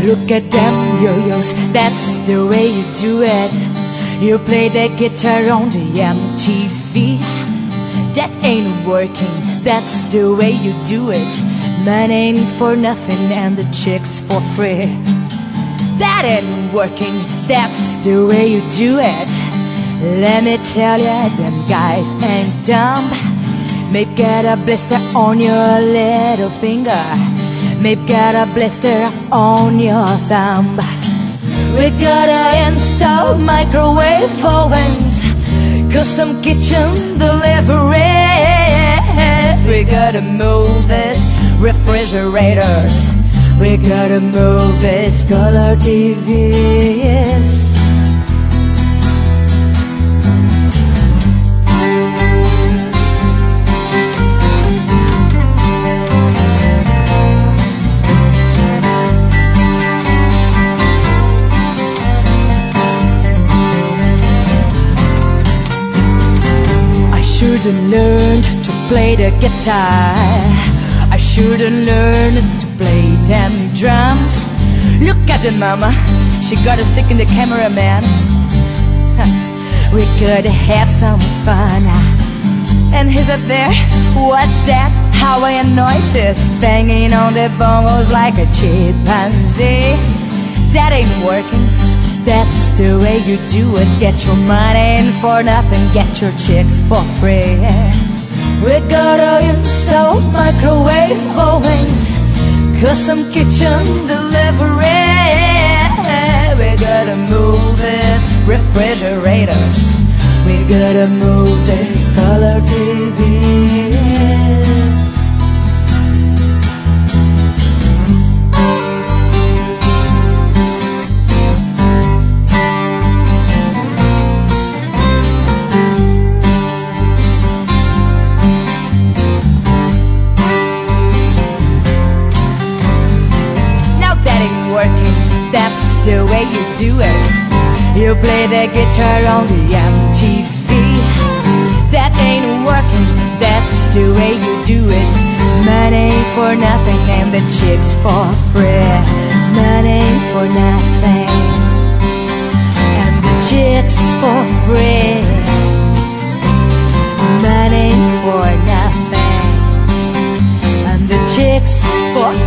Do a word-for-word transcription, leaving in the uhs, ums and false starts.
Look at them yo-yos, that's the way you do it. You play the guitar on the M T V. That ain't working, that's the way you do it. Man ain't for nothing and the chicks for free. That ain't working, that's the way you do it. Let me tell ya, them guys ain't dumb. Maybe get a blister on your little finger. Maybe get a blister on your thumb. We gotta install microwave ovens, custom kitchen deliveries. We gotta move these refrigerators. We gotta move these color T Vs. I should've learned to play the guitar. I should've learned to play them drums. Look at the mama, she got a sick in the cameraman. We could have some fun. And he's up there, what's that? Hawaiian noises, banging on the bongos like a chimpanzee. That ain't working, that's the way you do it. Get your money in for nothing, get your chicks for free. We gotta install microwave ovens, custom kitchen delivery. We gotta move these refrigerators. We gotta move these color T Vs. That's the way you do it. You play the guitar on the M T V. That ain't working, that's the way you do it. Money for nothing and the chicks for free. Money for nothing and the chicks for free. Money for nothing and the chicks for